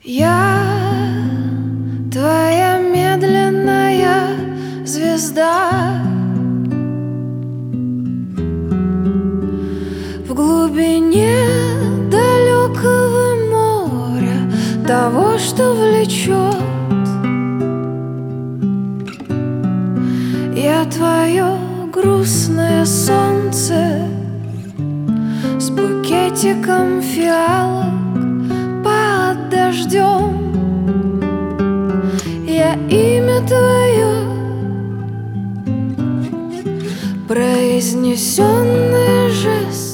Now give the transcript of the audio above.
Я твоя медленная звезда в глубине далекого моря, того, что влечет. Я твое грустное солнце с букетиком фиалок под дождем. Я имя твое, произнесенное жест